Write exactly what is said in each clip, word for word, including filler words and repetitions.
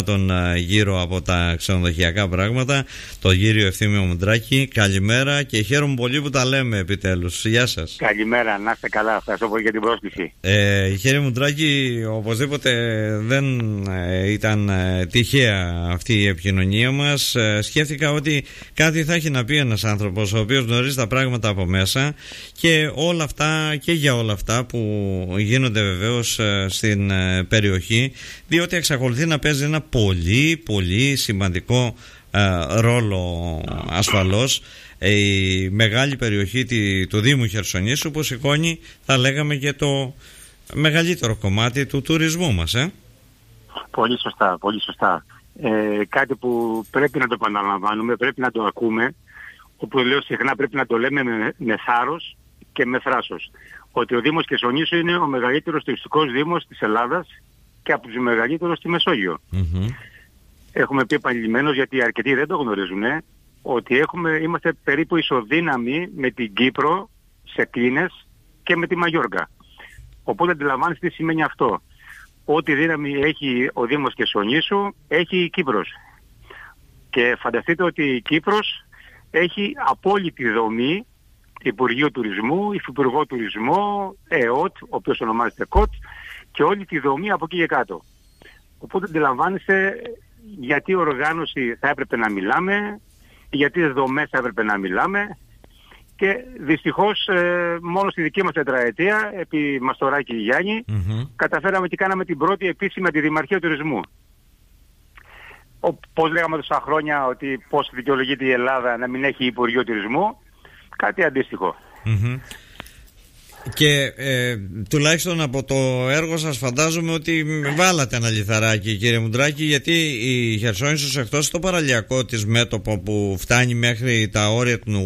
τον γύρο από τα ξενοδοχειακά πράγματα, το Γύριο Ευθύμιο Μουντράκη. Καλημέρα και χαίρομαι πολύ που τα λέμε επιτέλους. Γεια σας. Καλημέρα, να είστε καλά. Ευχαριστώ πολύ για την πρόσκληση. Ε, κύριε Μουντράκη, οπωσδήποτε δεν ήταν τυχαία αυτή η επικοινωνία μας. Σκέφτηκα ότι κάτι θα έχει να πει ένας άνθρωπος ο οποίος γνωρίζει τα πράγματα από μέσα και όλα αυτά και για όλα αυτά που γίνονται βεβαίως στην περιοχή, διότι εξακολουθεί να παίζει ένα πολύ πολύ σημαντικό ε, ρόλο ασφαλώς η μεγάλη περιοχή τη, του Δήμου Χερσονήσου, που σηκώνει, θα λέγαμε, και το μεγαλύτερο κομμάτι του τουρισμού μας. Ε? Πολύ σωστά, πολύ σωστά. Ε, κάτι που πρέπει να το επαναλαμβάνουμε, πρέπει να το ακούμε, όπου λέω συχνά πρέπει να το λέμε με, με θάρρος και με θράσος, ότι ο Δήμος Χερσονήσου είναι ο μεγαλύτερος τουριστικός δήμος της Ελλάδας και από τους μεγαλύτερους στη Μεσόγειο. Mm-hmm. Έχουμε πει επανειλημμένως, γιατί αρκετοί δεν το γνωρίζουν, ε, ότι έχουμε, είμαστε περίπου ισοδύναμοι με την Κύπρο σε κλίνες και με τη Μαγιόρκα. Οπότε αντιλαμβάνεστε τι σημαίνει αυτό. Ό,τι δύναμη έχει ο Δήμος Χερσονήσου έχει η Κύπρος. Και φανταστείτε ότι η Κύπρος έχει απόλυτη δομή Υπουργείο Τουρισμού, Υφυπουργό Τουρισμού, ΕΟΤ, ο οποίος ονομάζεται ΚΟΤ, και όλη τη δομή από εκεί και κάτω. Οπότε αντιλαμβάνεστε γιατί οργάνωση θα έπρεπε να μιλάμε, γιατί δομές θα έπρεπε να μιλάμε, και δυστυχώς ε, μόνο στη δική μας τετραετία, επί Μαστοράκη Γιάννη, mm-hmm. καταφέραμε και κάναμε την πρώτη επίσημη αντιδημαρχία τουρισμού. Ο, πώς λέγαμε τόσα χρόνια ότι πώς δικαιολογείται η Ελλάδα να μην έχει Υπουργείο Τουρισμού, κάτι αντίστοιχο. Mm-hmm. Και ε, τουλάχιστον από το έργο σας φαντάζομαι ότι βάλατε ένα λιθαράκι, κύριε Μουντράκη, γιατί η Χερσόνησος, εκτός το παραλιακό της μέτωπο που φτάνει μέχρι τα όρια του,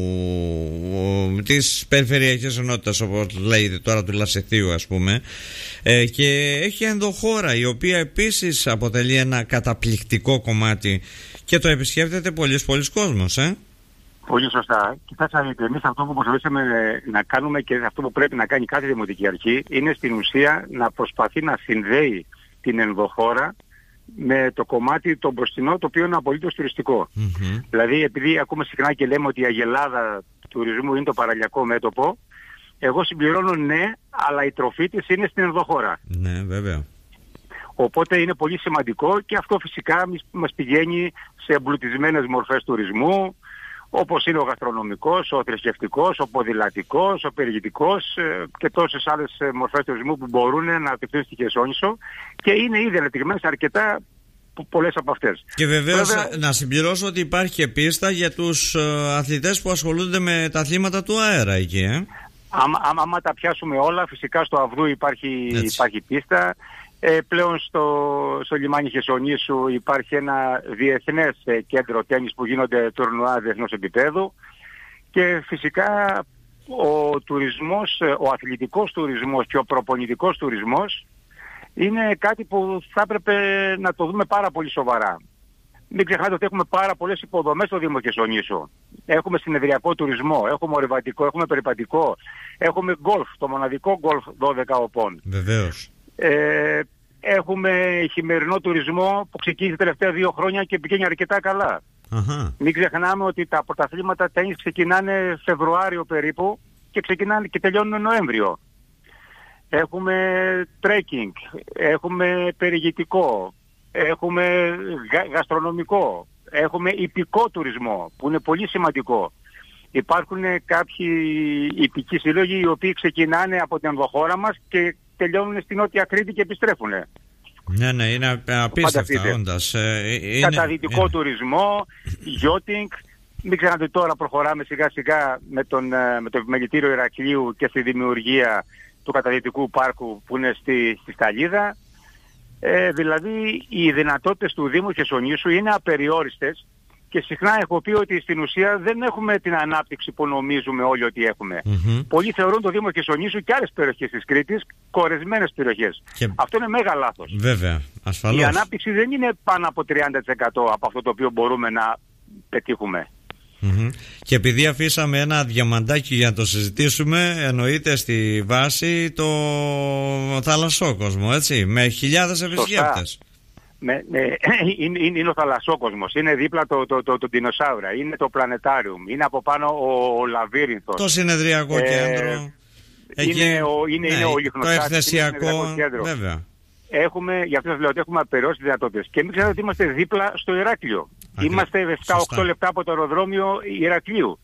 της περιφερειακής ενότητας, όπως λέγεται τώρα, του Λασιθίου ας πούμε, ε, και έχει ενδοχώρα, η οποία επίσης αποτελεί ένα καταπληκτικό κομμάτι και το επισκέπτεται πολλής πολλής κόσμος, ε? Πολύ σωστά. Κοιτάξτε, εμείς αυτό που προσπαθήσαμε να κάνουμε και αυτό που πρέπει να κάνει κάθε δημοτική αρχή είναι στην ουσία να προσπαθεί να συνδέει την ενδοχώρα με το κομμάτι το μπροστινό, το οποίο είναι απολύτως τουριστικό. Mm-hmm. Δηλαδή, επειδή ακούμε συχνά και λέμε ότι η αγελάδα τουρισμού είναι το παραλιακό μέτωπο, εγώ συμπληρώνω ναι, αλλά η τροφή της είναι στην ενδοχώρα. Ναι, βέβαια. Οπότε είναι πολύ σημαντικό και αυτό φυσικά μας πηγαίνει σε εμπλουτισμένες μορφές τουρισμού, όπως είναι ο γαστρονομικός, ο θρησκευτικός, ο ποδηλατικός, ο περιηγητικός ε, και τόσες άλλες ε, μορφές τουρισμού που μπορούν να απευθύνουν στη Χερσόνησο, και είναι ήδη ανεπτυγμένες αρκετά πολλές από αυτές. Και βεβαίως Βέβαια, να συμπληρώσω ότι υπάρχει και πίστα για τους ε, αθλητές που ασχολούνται με τα αθλήματα του αέρα εκεί. Ε? Άμα, άμα, άμα τα πιάσουμε όλα, φυσικά στο Αυγού υπάρχει, υπάρχει πίστα. Ε, πλέον στο, στο λιμάνι Χερσονήσου υπάρχει ένα διεθνές ε, κέντρο τένις που γίνονται τουρνουά διεθνούς επίπεδου, και φυσικά ο τουρισμός, ο αθλητικός τουρισμός και ο προπονητικός τουρισμός είναι κάτι που θα έπρεπε να το δούμε πάρα πολύ σοβαρά. Μην ξεχνάτε ότι έχουμε πάρα πολλές υποδομές στο Δήμο Χερσονήσου. Έχουμε συνεδριακό τουρισμό, έχουμε ορειβατικό, έχουμε περιπατικό, έχουμε γκολφ, το μοναδικό γκολφ δώδεκα οπών. Βεβαίως. Ε, έχουμε χειμερινό τουρισμό που ξεκίνησε τα τελευταία δύο χρόνια και πηγαίνει αρκετά καλά. Uh-huh. Μην ξεχνάμε ότι τα πρωταθλήματα τένις ξεκινάνε Φεβρουάριο περίπου και ξεκινάνε και τελειώνουν Νοέμβριο. Έχουμε τρέκινγκ, έχουμε περιηγητικό, έχουμε γα, γαστρονομικό, έχουμε ιππικό τουρισμό που είναι πολύ σημαντικό. Υπάρχουν κάποιοι ιππικοί σύλλογοι οι οποίοι ξεκινάνε από την ενδοχώρα μας και τελειώνουν στην Νότια Κρήτη και επιστρέφουν. Ναι, ναι, είναι απίστευτα όντας. Είναι... Καταδυτικό είναι... τουρισμό, yachting. Μην ξέρετε τώρα προχωράμε σιγά σιγά με, τον, με το επιμελητήριο Ηρακλείου και στη δημιουργία του καταδυτικού πάρκου που είναι στη, στη Σταλίδα. Ε, δηλαδή οι δυνατότητες του Δήμου Χερσονήσου είναι απεριόριστες. Και συχνά έχω πει ότι στην ουσία δεν έχουμε την ανάπτυξη που νομίζουμε όλοι ότι έχουμε. Mm-hmm. Πολλοί θεωρούν το Δήμο Χερσονήσου και άλλες περιοχές της Κρήτης κορεσμένες περιοχές. Και... αυτό είναι μέγα λάθος. Βέβαια, ασφαλώς. Η ανάπτυξη δεν είναι πάνω από τριάντα τοις εκατό από αυτό το οποίο μπορούμε να πετύχουμε. Mm-hmm. Και επειδή αφήσαμε ένα διαμαντάκι για να το συζητήσουμε, εννοείται στη βάση το θαλασσόκοσμο, έτσι, με χιλιάδες επισκέπτες. με, με, είναι, είναι ο θαλασσόκοσμος, είναι δίπλα το, το, το, το δεινοσαύρα, είναι το πλανετάριουμ, είναι από πάνω ο, ο λαβύρινθος. Το συνεδριακό ε, κέντρο. Εκεί, είναι ο, είναι, ναι, είναι ο λιχνostάτης, το ευθεσιακό, βέβαια. Έχουμε, γι' αυτό σας λέω ότι έχουμε απεραιώσει δυνατότητες. Και μην ξέρετε ότι είμαστε δίπλα στο Ηράκλειο. Ακριβώς. Είμαστε επτά οκτώ λεπτά από το αεροδρόμιο Ηρακλείου.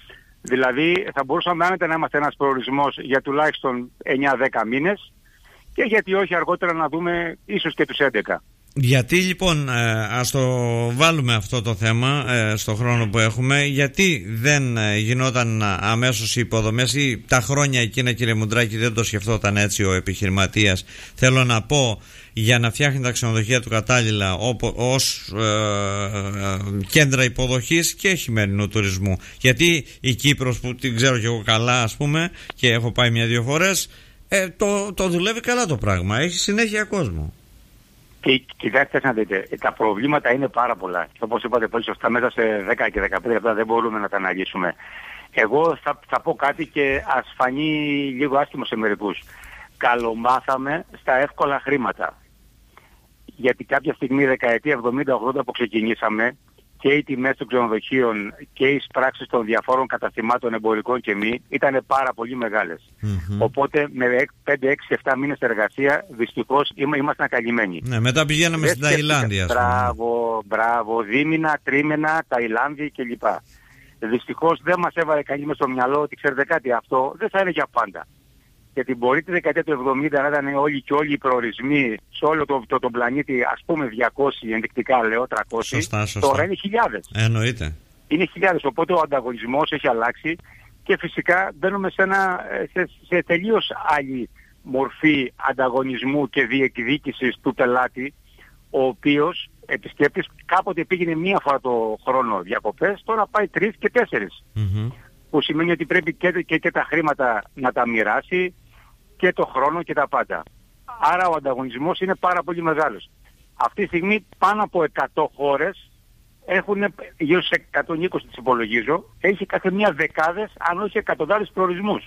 Δηλαδή θα μπορούσαμε άνετα να είμαστε ένας προορισμός για τουλάχιστον εννιά δέκα μήνες και γιατί όχι αργότερα να δούμε ίσως και τους έντεκα. Γιατί λοιπόν, ε, ας το βάλουμε αυτό το θέμα ε, στο χρόνο που έχουμε, γιατί δεν ε, γινόταν αμέσως οι υποδομές ή τα χρόνια εκείνα, κύριε Μουντράκη, δεν το σκεφτόταν έτσι ο επιχειρηματίας, θέλω να πω, για να φτιάχνει τα ξενοδοχεία του κατάλληλα ως ε, ε, κέντρα υποδοχής και χειμερινού τουρισμού. Γιατί η Κύπρος, που την ξέρω και εγώ καλά, ας πούμε, και έχω πάει μια-δύο φορές, ε, το, το δουλεύει καλά το πράγμα, έχει συνέχεια κόσμο. Και κοιτάξτε να δείτε, τα προβλήματα είναι πάρα πολλά. Και όπως είπατε πολύ σωστά, μέσα σε δέκα και δεκαπέντε λεπτά δεν μπορούμε να τα αναλύσουμε. Εγώ θα, θα πω κάτι και ας φανεί λίγο άσχημο σε μερικούς. Καλομάθαμε στα εύκολα χρήματα. Γιατί κάποια στιγμή, δεκαετία εβδομήντα ογδόντα που ξεκινήσαμε, και οι τιμές των ξενοδοχείων και οι πράξεις των διαφόρων καταστημάτων εμπορικών και μη ήταν πάρα πολύ μεγάλες. Mm-hmm. Οπότε με πέντε έξι επτά μήνες εργασία δυστυχώς ήμασταν καλυμμένοι. Ναι, μετά πηγαίναμε στην Ταϊλάνδη. Μπράβο, μπράβο, δίμηνα, τρίμηνα, Ταϊλάνδη κλπ. Δυστυχώς δεν μας έβαλε κανείς μες στο μυαλό ότι ξέρετε κάτι, αυτό δεν θα είναι για πάντα. Γιατί μπορεί τη δεκαετία του εβδομήντα να ήταν όλοι και όλοι οι προορισμοί σε όλο τον το, το πλανήτη, ας πούμε διακόσιοι, ενδεικτικά λέω τριακόσιοι, σωστά, σωστά. Τώρα είναι χιλιάδες. Εννοείται. Είναι χιλιάδες, οπότε ο ανταγωνισμός έχει αλλάξει και φυσικά μπαίνουμε σε, ένα, σε, σε τελείως άλλη μορφή ανταγωνισμού και διεκδίκησης του πελάτη, ο οποίος επισκέπτης κάποτε πήγαινε μία φορά το χρόνο διακοπές, τώρα πάει τρεις και τέσσερις. Mm-hmm. Που σημαίνει ότι πρέπει και, και, και τα χρήματα να τα μοιράσει και το χρόνο και τα πάντα. Άρα ο ανταγωνισμός είναι πάρα πολύ μεγάλος. Αυτή τη στιγμή πάνω από εκατό χώρες έχουν γύρω σε εκατόν είκοσι τις υπολογίζω, έχει κάθε μία δεκάδες αν όχι εκατοντάδες προορισμούς.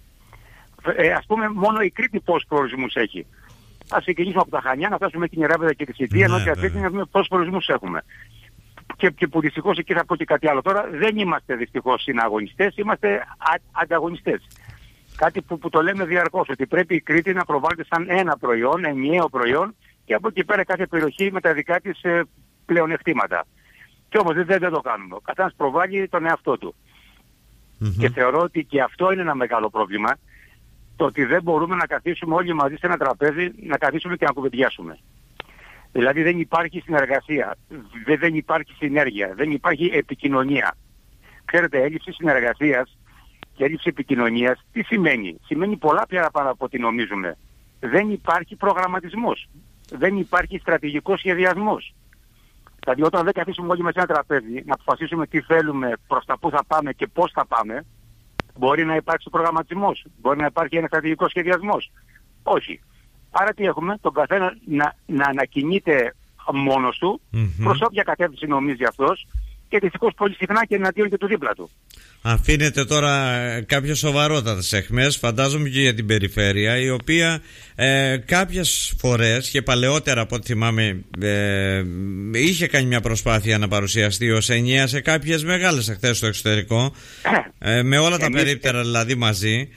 Ε, ας πούμε μόνο η Κρήτη πόσους προορισμούς έχει. Ας ξεκινήσουμε από τα Χανιά, να φτάσουμε την Ιεράβεδα και τη Σιτία, ενώ και αυτή να δούμε πόσους προορισμούς έχουμε. Και, και που δυστυχώς εκεί θα πω και κάτι άλλο τώρα, δεν είμαστε δυστυχώς συναγωνιστές, είμαστε α, ανταγωνιστές. Κάτι που, που το λέμε διαρκώς, ότι πρέπει η Κρήτη να προβάλλεται σαν ένα προϊόν, ενιαίο προϊόν, και από εκεί πέρα κάθε περιοχή με τα δικά της ε, πλεονεκτήματα. Και όμως δεν, δεν, δεν το κάνουμε. Ο καθένας προβάλλει τον εαυτό του. Mm-hmm. Και θεωρώ ότι και αυτό είναι ένα μεγάλο πρόβλημα, το ότι δεν μπορούμε να καθίσουμε όλοι μαζί σε ένα τραπέζι, να καθίσουμε και να κουβεντιάσουμε. Δηλαδή δεν υπάρχει συνεργασία, δεν υπάρχει συνέργεια, δεν υπάρχει επικοινωνία. Ξέρετε, έλλειψη συνεργασίας και έλλειψη επικοινωνίας τι σημαίνει? Σημαίνει πολλά πια πάνω από ό,τι νομίζουμε. Δεν υπάρχει προγραμματισμός, δεν υπάρχει στρατηγικός σχεδιασμός. Δηλαδή όταν δεν καθίσουμε όλοι με ένα τραπέζι να αποφασίσουμε τι θέλουμε, προς τα πού θα πάμε και πώς θα πάμε, μπορεί να υπάρξει προγραμματισμός, μπορεί να υπάρχει ένα στρατηγικός σχεδιασμός. Όχι. Άρα τι έχουμε? Τον καθένα να, να ανακοινείται μόνος του, mm-hmm. προς όποια κατεύθυνση νομίζει αυτός, και δυστυχώς πολύ συχνά και εναντίον και του δίπλα του. Αφήνεται τώρα κάποιες σοβαρότατες αιχμές, φαντάζομαι και για την περιφέρεια, η οποία ε, κάποιες φορές και παλαιότερα από ό,τι θυμάμαι ε, είχε κάνει μια προσπάθεια να παρουσιαστεί ως ενιαία σε κάποιες μεγάλες εκθέσεις στο εξωτερικό, ε, με όλα τα περίπτερα δηλαδή μαζί.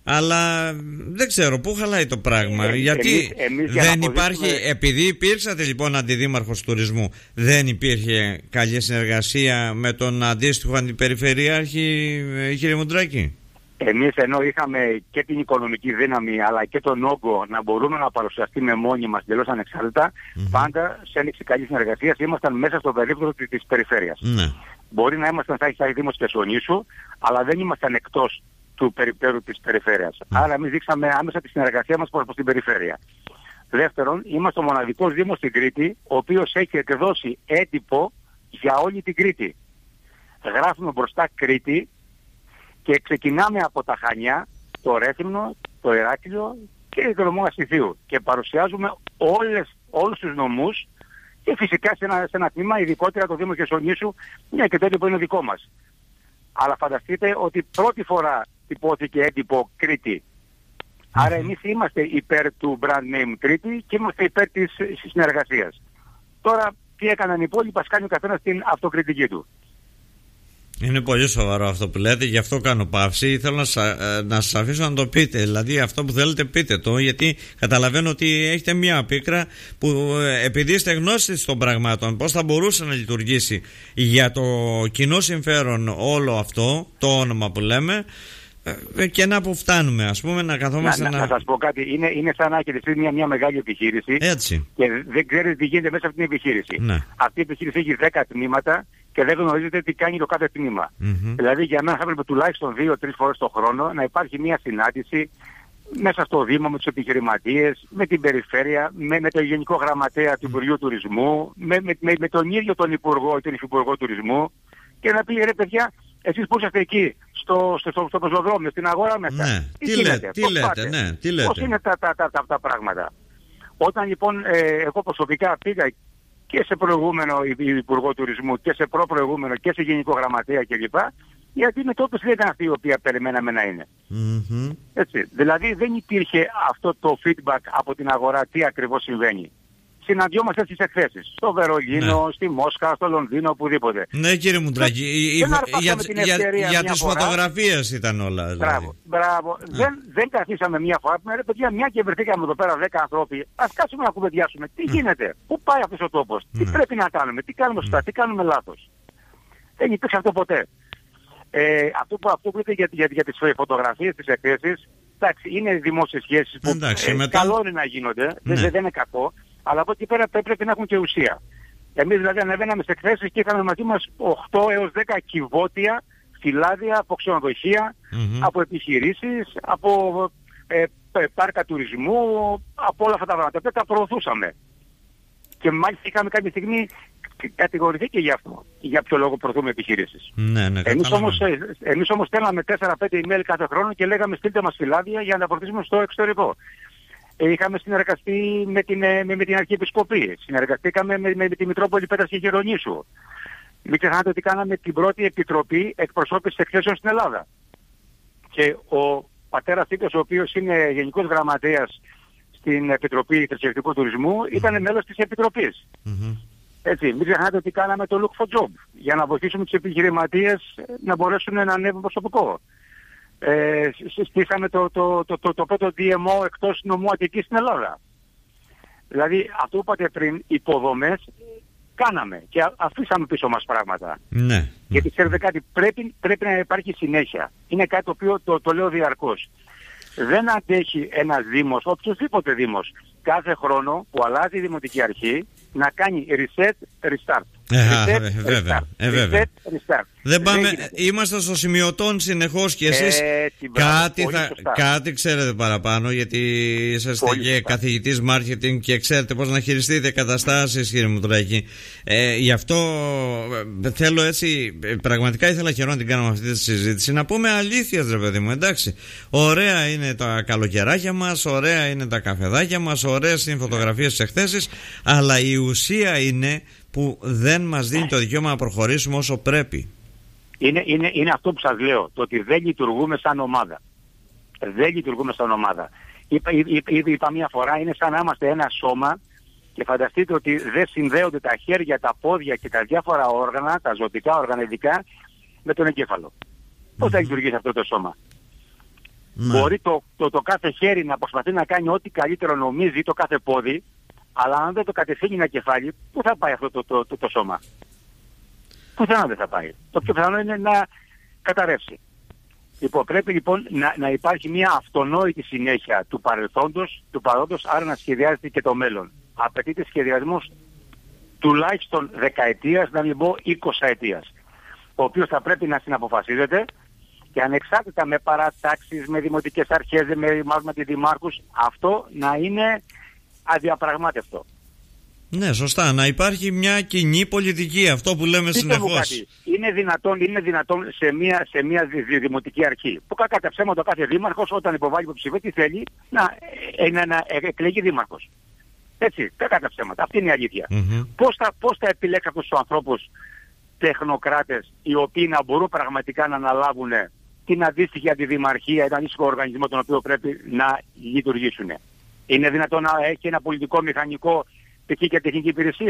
Αλλά δεν ξέρω πού χαλάει το πράγμα. Ε, γιατί εμείς, εμείς δεν υπάρχει, επειδή υπήρξατε λοιπόν αντιδήμαρχος τουρισμού, δεν υπήρχε καλή συνεργασία με τον αντίστοιχο αντιπεριφερειάρχη, κύριε Μουντράκη? Εμείς ενώ είχαμε και την οικονομική δύναμη αλλά και τον όγκο να μπορούμε να παρουσιαστούμε μόνοι μας τελώς ανεξάρτητα, mm-hmm. πάντα σε ένοιξη καλή συνεργασία ήμασταν μέσα στο περίπτωμα της περιφέρειας. Mm-hmm. Μπορεί να ήμασταν σαν Δήμος Χερσονήσου, αλλά δεν ήμασταν εκτός του περιπτέρου της περιφέρειας. Mm. Άρα εμείς δείξαμε άμεσα τη συνεργασία μας προς την περιφέρεια. Δεύτερον, είμαστε ο μοναδικός Δήμος στην Κρήτη, ο οποίος έχει εκδώσει έντυπο για όλη την Κρήτη. Γράφουμε μπροστά Κρήτη και ξεκινάμε από τα Χανιά, το Ρέθυμνο, το Ηράκλειο και το νομό Αστιθίου και παρουσιάζουμε όλες, όλους τους νομούς και φυσικά σε ένα, σε ένα τμήμα, ειδικότερα το Δήμο Χερσονήσου, μια και τότε που είναι δικό μας. Αλλά φανταστείτε ότι πρώτη φορά τυπώθηκε έντυπο Κρήτη. Mm-hmm. Άρα εμείς είμαστε υπέρ του brand name Κρήτη και είμαστε υπέρ της συνεργασίας. Τώρα τι έκαναν οι υπόλοιποι, ας κάνει ο καθένας την αυτοκριτική του. Είναι πολύ σοβαρό αυτό που λέτε, γι' αυτό κάνω παύση. Θέλω να, σα, να σας αφήσω να το πείτε. Δηλαδή αυτό που θέλετε πείτε το, γιατί καταλαβαίνω ότι έχετε μια πίκρα που επειδή είστε γνώστες των πραγμάτων, πώς θα μπορούσε να λειτουργήσει για το κοινό συμφέρον όλο αυτό, το όνομα που λέμε, και να που φτάνουμε, ας πούμε, να καθόμαστε να... Να, να σας πω κάτι, είναι, είναι σαν να έχετε μια, μια μεγάλη επιχείρηση. Έτσι. Και δεν ξέρετε τι γίνεται μέσα από την επιχείρηση. Ναι. Αυτή η επιχείρηση έχει δέκα τμήματα και δεν γνωρίζετε τι κάνει το κάθε τμήμα. Mm-hmm. Δηλαδή για μένα θα έπρεπε τουλάχιστον δύο-τρεις φορές το χρόνο να υπάρχει μια συνάντηση μέσα στο Δήμο με τους επιχειρηματίες, με την περιφέρεια, με, με το Γενικό Γραμματέα του Υπουργείου Τουρισμού, με, με, με, με τον ίδιο τον Υπουργό, τον Υφυπουργό Τουρισμού, και να πει ρε παιδιά, εσείς που είσαστε εκεί στο, στο, στο, στο πεζοδρόμιο, στην αγορά μέσα, ναι. τι, τι, γίνεται, λέτε, τι, λέτε, ναι, τι λέτε, πώς είναι τα, τα, τα, τα, τα πράγματα. Όταν λοιπόν ε, εγώ προσωπικά πήγα και σε προηγούμενο Υπουργό Τουρισμού και σε προ-προηγούμενο και σε Γενικό Γραμματέα κλπ. Η αντιμετώπιση δεν ήταν αυτή η οποία περιμέναμε να είναι. Mm-hmm. Έτσι. Δηλαδή δεν υπήρχε αυτό το feedback από την αγορά τι ακριβώς συμβαίνει. Συναντιόμαστε στις εκθέσεις. Στο Βερολίνο, ναι. στη Μόσχα, στο Λονδίνο, οπουδήποτε. Ναι, κύριε Μουντράκη, για, για, για, για τις φωτογραφίες ήταν όλα. Δηλαδή. Μπράβο. μπράβο. Ναι. Δεν, δεν καθίσαμε μια φορά. Ρε παιδιά, μια και βρεθήκαμε εδώ πέρα δέκα ανθρώποι, ας κάτσουμε να κουβεντιάσουμε. Τι γίνεται, πού πάει αυτός ο τόπος, τι ναι. πρέπει να κάνουμε, τι κάνουμε σωστά, τι κάνουμε λάθος. Δεν υπήρξε αυτό ποτέ. Ε, αυτό που, αυτό που είπε για, για, για τις φωτογραφίες, τις εκθέσεις, εντάξει, είναι δημόσιες σχέσεις που εντάξει, ε, μετά... καλό είναι να γίνονται, ναι. δεν, δεν είναι κακό, αλλά από εκεί πέρα πρέπει να έχουν και ουσία. Εμείς δηλαδή ανεβαίναμε σε εκθέσεις και είχαμε μαζί μας οκτώ έως δέκα κυβότια, φυλάδια από ξενοδοχεία, mm-hmm. από επιχειρήσεις, από ε, πάρκα τουρισμού, από όλα αυτά τα πράγματα. Τα προωθούσαμε. Και μάλιστα είχαμε κάποια στιγμή κατηγορηθεί και γι' αυτό. Για ποιο λόγο προωθούμε επιχειρήσεις. Ναι, ναι, εμείς, όμως, εμείς όμως στέλναμε τέσσερα πέντε email κάθε χρόνο και λέγαμε στείλτε μας φυλάδια για να τα προωθήσουμε στο εξωτερικό. Ε, είχαμε συνεργαστεί με την, με, με την Αρχιεπισκοπή. Συνεργαστήκαμε με, με, με τη Μητρόπολη Πέτρας και Γερονήσου. Μην ξεχνάτε ότι κάναμε την πρώτη επιτροπή εκπροσώπησης εκθέσεων στην Ελλάδα. Και ο πατέρας Τίτος, ο οποίος είναι Γενικός Γραμματέας στην Επιτροπή Θρησκευτικού Τουρισμού, ήταν mm-hmm. μέλος της Επιτροπής. Mm-hmm. Έτσι, μην ξεχνάτε ότι κάναμε το Look for Job για να βοηθήσουμε τους επιχειρηματίες να μπορέσουν να ανέβουν προσωπικό. Ε, στήσαμε το, το, το, το, το πρώτο ντι εμ ο εκτός νομού Αττικής στην Ελλάδα. Δηλαδή αυτό που είπατε πριν, υποδομές κάναμε και αφήσαμε πίσω μας πράγματα. Ναι. Γιατί ξέρετε κάτι, πρέπει, πρέπει να υπάρχει συνέχεια. Είναι κάτι το οποίο το, το λέω διαρκώς. Δεν αντέχει ένας δήμος, οποιοσδήποτε δήμος, κάθε χρόνο που αλλάζει η δημοτική αρχή να κάνει reset, restart. Ε, reset, ε, βέβαια, restart. Ε, βέβαια. Reset, restart. Δεν πάμε, Δεν είμαστε στο σημειωτόν συνεχώς και εσείς ε, κάτι, θα, κάτι ξέρετε παραπάνω, γιατί είσαστε πολύ και σωστά. καθηγητής marketing και ξέρετε πώς να χειριστείτε καταστάσεις, κύριε Μουτράκη. Ε, γι' αυτό θέλω έτσι, πραγματικά ήθελα καιρό να την κάνουμε αυτή τη συζήτηση, να πούμε αλήθειας ρε παιδί μου, εντάξει. Ωραία είναι τα καλοκαιράκια μας, ωραία είναι τα καφεδάκια μας, ωραίες είναι οι φωτογραφίες στις εκθέσεις, αλλά η ουσία είναι που δεν μας δίνει το δικαίωμα να προχωρήσουμε όσο πρέπει. Είναι, είναι, είναι αυτό που σας λέω, το ότι δεν λειτουργούμε σαν ομάδα. Δεν λειτουργούμε σαν ομάδα. Είπα, είπα, είπα μια φορά, είναι σαν να είμαστε ένα σώμα και φανταστείτε ότι δεν συνδέονται τα χέρια, τα πόδια και τα διάφορα όργανα, τα ζωτικά όργανα ειδικά, με τον εγκέφαλο. Mm-hmm. Πώς θα λειτουργήσει αυτό το σώμα. Mm-hmm. Μπορεί το, το, το κάθε χέρι να προσπαθεί να κάνει ό,τι καλύτερο νομίζει, το κάθε πόδι, αλλά αν δεν το κατευθύνει ένα κεφάλι, πού θα πάει αυτό το, το, το, το σώμα. Πουθενά δεν θα πάει. Το πιο πιθανό είναι να καταρρεύσει. Λοιπόν, πρέπει λοιπόν να, να υπάρχει μια αυτονόητη συνέχεια του παρελθόντος, του παρόντος, άρα να σχεδιάζεται και το μέλλον. Απαιτείται σχεδιασμός τουλάχιστον δεκαετίας, να μην πω εικοσαετίας, ο οποίος θα πρέπει να συναποφασίζεται και ανεξάρτητα με παρατάξεις, με δημοτικές αρχές, με, με δημάρχους, αυτό να είναι αδιαπραγμάτευτο. Ναι, σωστά. Να υπάρχει μια κοινή πολιτική, αυτό που λέμε συνεχώς. Είναι δυνατόν, είναι δυνατόν σε μια, σε μια δη, δη, δημοτική αρχή, που κατά ψέματα ο κάθε δήμαρχος όταν υποβάλλει υποψηφία τι θέλει, να, ε, να, να ε, εκλεγεί δήμαρχος. Έτσι, κατά ψέματα. Αυτή είναι η αλήθεια. Mm-hmm. Πώς θα, πώς θα επιλέξει αυτούς τους ανθρώπους τεχνοκράτες, οι οποίοι να μπορούν πραγματικά να αναλάβουν την αντίστοιχη αντιδημαρχία, ένα αντίστοιχο οργανισμό τον οποίο πρέπει να λειτουργήσουν. Είναι δυνατόν να έχει ένα πολιτικό μηχανικό τεχνική και τεχνική υπηρεσία.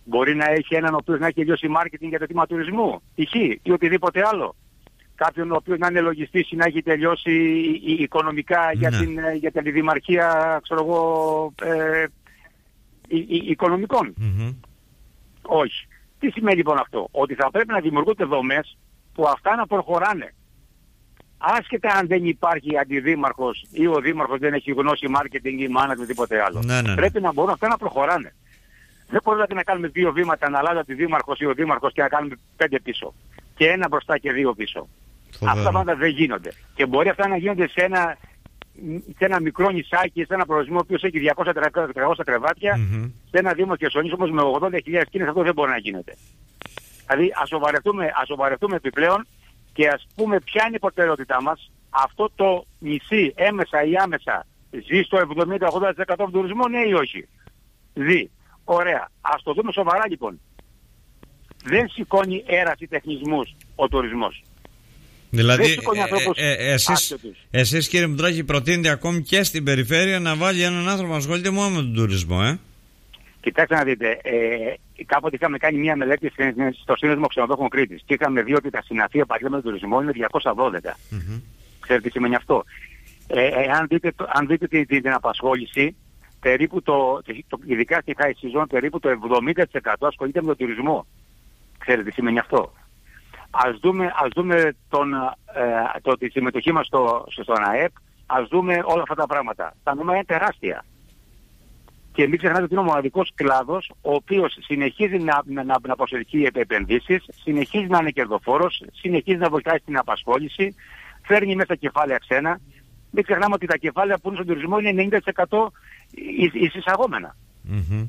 Μπορεί να έχει έναν ο οποίος να έχει τελειώσει marketing για το τμήμα τουρισμού, π.χ. ή οτιδήποτε άλλο. Κάποιον ο οποίος να είναι λογιστής ή να έχει τελειώσει οικονομικά ναι. για, την, για την δημαρχία, ξέρω εγώ, ε, η, η, οικονομικών. Mm-hmm. Όχι. Τι σημαίνει λοιπόν αυτό? Ότι θα πρέπει να δημιουργούνται δομές που αυτά να προχωράνε. Άσχετα αν δεν υπάρχει αντιδήμαρχος ή ο δήμαρχος δεν έχει γνώση marketing ή management ή τίποτε άλλο. Ναι, ναι, ναι. Πρέπει να μπορούν αυτά να προχωράνε. Δεν μπορούμε να κάνουμε δύο βήματα, να αλλάζει ο δήμαρχος ή ο δήμαρχος και να κάνουμε πέντε πίσω. Και ένα μπροστά και δύο πίσω. Φοβερό. Αυτά πάντα δεν γίνονται. Και μπορεί αυτά να γίνονται σε ένα, σε ένα μικρό νησάκι, σε ένα προορισμό που έχει διακόσια με τριακόσια κρεβάτια, mm-hmm. σε ένα δήμο Χερσονήσου όμως με ογδόντα χιλιάδες κίνες, αυτό δεν μπορεί να γίνεται. Δηλαδή ας σοβαρευτούμε, ας σοβαρευτούμε επιπλέον και ας πούμε ποια είναι η προτεραιότητά μας. Αυτό το νησί έμεσα ή άμεσα ζει στο εβδομήντα με ογδόντα τοις εκατό του τουρισμού, ναι ή όχι? Δει. Ωραία. Ας το δούμε σοβαρά λοιπόν. Δεν σηκώνει έραση τεχνισμούς ο τουρισμός. Δηλαδή, ε, ε, εσείς, εσείς κύριε Μητράκη προτείνετε ακόμη και στην περιφέρεια να βάλει έναν άνθρωπο να ασχολείται μόνο με τον τουρισμό, ε? Κοιτάξτε να δείτε, ε, κάποτε είχαμε κάνει μια μελέτη στο Σύνδεσμο Ξενοδόχων Κρήτης και είχαμε δει ότι τα συναφή επαγγέλματα του τουρισμού είναι διακόσια δώδεκα. Mm-hmm. Ξέρετε τι σημαίνει αυτό? Ε, ε, αν δείτε, αν δείτε την, την, την απασχόληση, περίπου το, το, ειδικά στη high season, περίπου το εβδομήντα τοις εκατό ασχολείται με τον τουρισμό. Ξέρετε τι σημαίνει αυτό? Ας δούμε, ας δούμε τον, ε, το, τη συμμετοχή μας στο, στον ΑΕΠ, ας δούμε όλα αυτά τα πράγματα. Τα νούμερα είναι τεράστια. Και μην ξεχνάτε ότι είναι ο μοναδικός κλάδος ο οποίος συνεχίζει να, να, να, να προσελκύει επενδύσεις, συνεχίζει να είναι κερδοφόρος, συνεχίζει να βοηθάει στην απασχόληση, φέρνει μέσα κεφάλαια ξένα. Μην ξεχνάμε ότι τα κεφάλαια που είναι στον τουρισμό είναι ενενήντα τοις εκατό εισαγόμενα. Mm-hmm.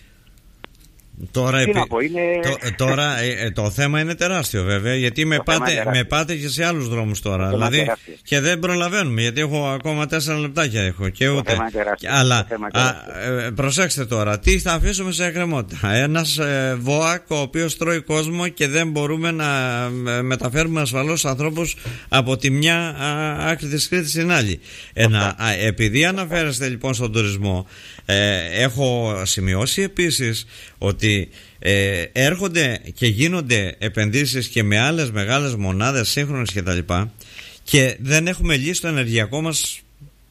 Τώρα, επί... πω, είναι... το, τώρα ε, το θέμα είναι τεράστιο βέβαια, γιατί με πάτε, με πάτε και σε άλλους δρόμους τώρα. Δηλαδή, και δεν προλαβαίνουμε, γιατί έχω ακόμα τέσσερα λεπτάκια έχω και ούτε. Αλλά α, ε, προσέξτε τώρα, τι θα αφήσουμε σε εκκρεμότητα? Ένας ε, ΒΟΑΚ ο οποίος τρώει κόσμο και δεν μπορούμε να ε, μεταφέρουμε ασφαλώς ανθρώπους από τη μια α, άκρη της Κρήτης στην άλλη. Ένα, α, επειδή αναφέρεστε λοιπόν στον τουρισμό, ε, έχω σημειώσει επίσης ότι ε, έρχονται και γίνονται επενδύσεις και με άλλες μεγάλες μονάδες σύγχρονες και τα λοιπά, και δεν έχουμε λύσει το ενεργειακό μας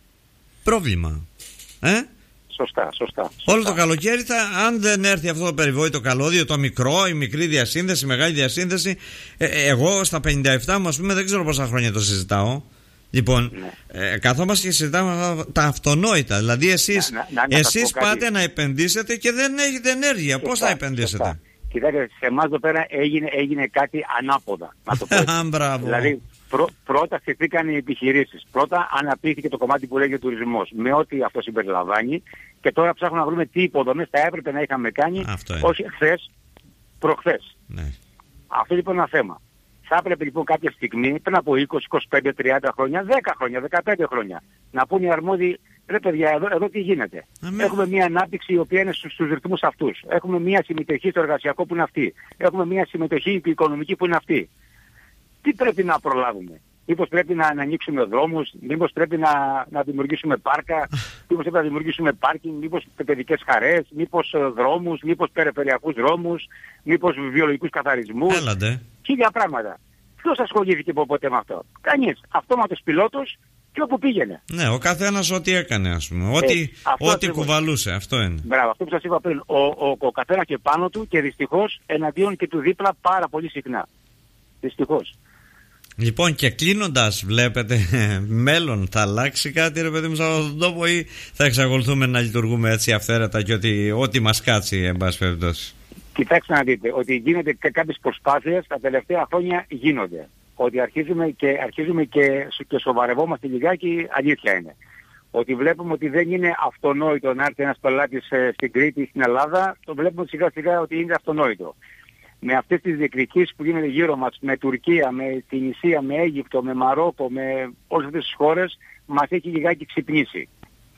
πρόβλημα. Ε? Σωστά, σωστά, σωστά. Όλο το καλοκαίρι θα, αν δεν έρθει αυτό το περιβόητο καλώδιο, το μικρό, η μικρή διασύνδεση, η μεγάλη διασύνδεση, ε, εγώ στα πενήντα επτά μου, ας πούμε, δεν ξέρω πόσα χρόνια το συζητάω. Λοιπόν, ναι. ε, καθόμαστε και συζητάμε τα αυτονόητα. Δηλαδή εσείς, να, να, να εσείς πάτε κάτι. Να επενδύσετε και δεν έχετε ενέργεια. Σωστά, πώς θα επενδύσετε? Σωστά. Κοιτάξτε, σε εμάς εδώ πέρα έγινε, έγινε κάτι ανάποδα. Να το πω έτσι. Δηλαδή, πρω, πρώτα στηθήκαν οι επιχειρήσεις. Πρώτα αναπτύχθηκε το κομμάτι που λέγεται τουρισμός, με ό,τι αυτό συμπεριλαμβάνει. Και τώρα ψάχνουμε να βρούμε τι υποδομές θα έπρεπε να είχαμε κάνει, όχι χθες, προχθές. Ναι. Αυτό λοιπόν είναι ένα θέμα. Θα έπρεπε λοιπόν κάποια στιγμή, πριν από είκοσι, είκοσι πέντε, τριάντα χρόνια, δέκα χρόνια, δεκαπέντε χρόνια, να πούνε οι αρμόδιοι, ρε παιδιά, εδώ, εδώ τι γίνεται? Αμέ. Έχουμε μια ανάπτυξη η οποία είναι στους, στους ρυθμούς αυτούς. Έχουμε μια συμμετοχή στο εργασιακό που είναι αυτή. Έχουμε μια συμμετοχή οικονομική που είναι αυτή. Τι πρέπει να προλάβουμε? Μήπως πρέπει να, να ανοίξουμε δρόμους, μήπως πρέπει να, να δημιουργήσουμε πάρκα, μήπως πρέπει να δημιουργήσουμε πάρκινγκ, μήπως παιδικές χαρές, μήπως δρόμους, μήπως περιφερειακούς δρόμους, μήπως βιολογικούς καθαρισμούς. Έλατε. Χίλια πράγματα. Ποιος ασχολήθηκε ποτέ με αυτό? Κανείς. Αυτόματος πιλότος και όπου πήγαινε. Ναι, ο καθένας ό,τι έκανε, ας πούμε. Ό,τι, ε, ό,τι κουβαλούσε. Αυτό είναι. Μπράβο, αυτό που σας είπα πριν. Ο, ο, ο καθένας και πάνω του και δυστυχώς εναντίον και του δίπλα πάρα πολύ συχνά. Δυστυχώς. Λοιπόν, και κλείνοντας, βλέπετε μέλλον θα αλλάξει κάτι, ρε παιδί μου, σε αυτόν τον τόπο, ή θα εξακολουθούμε να λειτουργούμε έτσι αυθαίρετα και ότι ό,τι μας κάτσει, εν πάση περιπτώσει? Κοιτάξτε να δείτε, ότι γίνεται και κάποιες προσπάθειες τα τελευταία χρόνια γίνονται. Ότι αρχίζουμε και, αρχίζουμε και, και σοβαρευόμαστε λιγάκι, αλήθεια είναι. Ότι βλέπουμε ότι δεν είναι αυτονόητο να έρθει ένας πελάτης ε, στην Κρήτη, στην Ελλάδα, το βλέπουμε σιγά σιγά ότι είναι αυτονόητο. Με αυτές τις διεκδικήσεις που γίνονται γύρω μας, με Τουρκία, με την Ισία, με Αίγυπτο, με Μαρόκο, με όλες αυτές τις χώρες, μας έχει λιγάκι ξυπνήσει.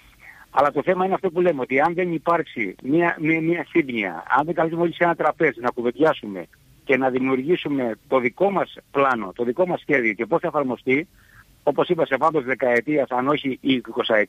Αλλά το θέμα είναι αυτό που λέμε, ότι αν δεν υπάρξει μια, μια, μια σύμπνοια, αν δεν καλούμε όλοι σε ένα τραπέζι να κουβεντιάσουμε και να δημιουργήσουμε το δικό μας πλάνο, το δικό μας σχέδιο και πώς θα εφαρμοστεί, όπως είπα, σε βάθος δεκαετίας, αν όχι εικοσαετίας,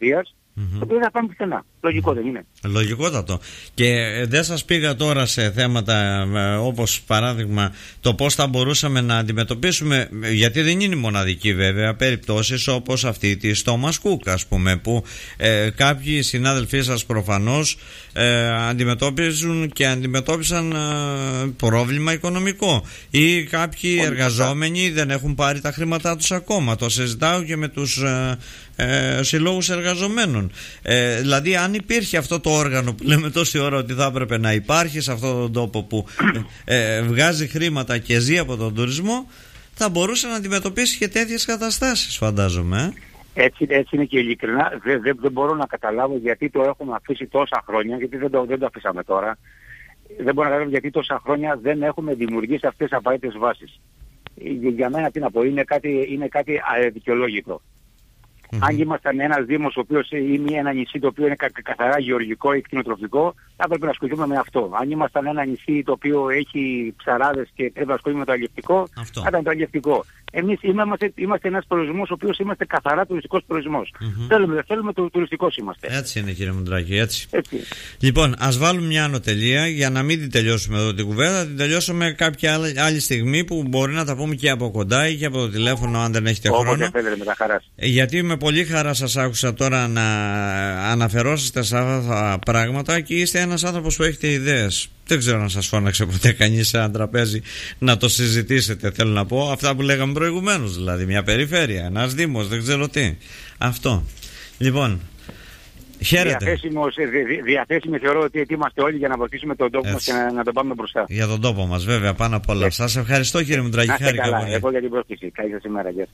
Mm-hmm. Το οποίο δεν θα πάμε πουθενά. Λογικό δεν είναι? Λογικότατο. Και δεν σας πήγα τώρα σε θέματα όπως παράδειγμα το πώς θα μπορούσαμε να αντιμετωπίσουμε, γιατί δεν είναι μοναδική βέβαια, περιπτώσεις όπως αυτή τη Thomas Cook, ας πούμε, που ε, κάποιοι συνάδελφοί σας προφανώς ε, αντιμετώπιζουν και αντιμετώπισαν ε, πρόβλημα οικονομικό, ή κάποιοι Όλοι εργαζόμενοι αυτά. δεν έχουν πάρει τα χρήματά τους ακόμα. Το συζητάω και με τους ε, ε, συλλόγους εργαζομένων. Ε, δηλαδή αν υπήρχε αυτό το όργανο που λέμε τόση ώρα ότι θα έπρεπε να υπάρχει σε αυτόν τον τόπο που ε, βγάζει χρήματα και ζει από τον τουρισμό, θα μπορούσε να αντιμετωπίσει και τέτοιες καταστάσεις, φαντάζομαι. Ε? Έτσι, έτσι είναι και ειλικρινά. Δεν δε, δε μπορώ να καταλάβω γιατί το έχουμε αφήσει τόσα χρόνια, γιατί δεν το, δεν το αφήσαμε τώρα. Δεν μπορώ να καταλάβω γιατί τόσα χρόνια δεν έχουμε δημιουργήσει αυτές τις απαραίτητες βάσεις. Για μένα τι να πω, είναι κάτι, είναι κάτι αδικαιολόγητο. Mm-hmm. Αν ήμασταν ένας δήμος ο οποίος είναι ένα νησί το οποίο είναι κα, καθαρά γεωργικό ή κτηνοτροφικό, θα έπρεπε να ασχοληθούμε με αυτό. Αν ήμασταν ένα νησί το οποίο έχει ψαράδες και πρέπει να ασχοληθούμε με το αλλιευτικό, θα ήταν το αλλιευτικό. Εμείς είμαστε, είμαστε ένας προορισμός ο οποίος είμαστε καθαρά τουριστικός προορισμός. Mm-hmm. Θέλουμε, θέλουμε το τουριστικός είμαστε. Έτσι είναι, κύριε Μουντράκη, έτσι. έτσι. Λοιπόν, ας βάλουμε μια ανωτελεία για να μην την τελειώσουμε εδώ την κουβέντα, θα την τελειώσουμε κάποια άλλη, άλλη στιγμή που μπορεί να τα πούμε και από κοντά ή και από το τηλέφωνο, αν δεν έχετε Όποτε χρόνο. Θέλετε, με τα χαράς. Γιατί με πολύ χαρά σας άκουσα τώρα να αναφερόσαστε σε αυτά τα πράγματα και είστε ένας άνθρωπος που έχετε ιδέες. Δεν ξέρω να σας φώναξε ποτέ κανείς σε ένα τραπέζι να το συζητήσετε, θέλω να πω. Αυτά που λέγαμε προηγουμένως, δηλαδή μια περιφέρεια, ένας δήμος, δεν ξέρω τι. Αυτό. Λοιπόν, χαίρετε. Διαθέσιμος, δι, διαθέσιμοι θεωρώ ότι είμαστε όλοι για να βοηθήσουμε τον τόπο μας και να, να τον πάμε μπροστά. Για τον τόπο μας, βέβαια, πάνω απ' όλα. Σας ευχαριστώ, κύριε Μουντράκη. Να είστε καλά, εγώ για την πρόσκληση. Καλή σας ημέρα. Γεια.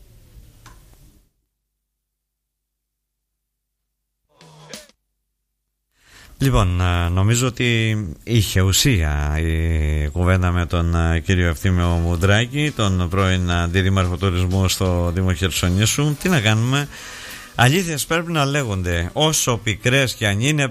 Λοιπόν, νομίζω ότι είχε ουσία η κουβέντα με τον κύριο Ευθύμιο Μουντράκη, τον πρώην αντιδήμαρχο τουρισμού στο Δήμο Χερσονήσου. Τι να κάνουμε, αλήθειες πρέπει να λέγονται, όσο πικρές και αν είναι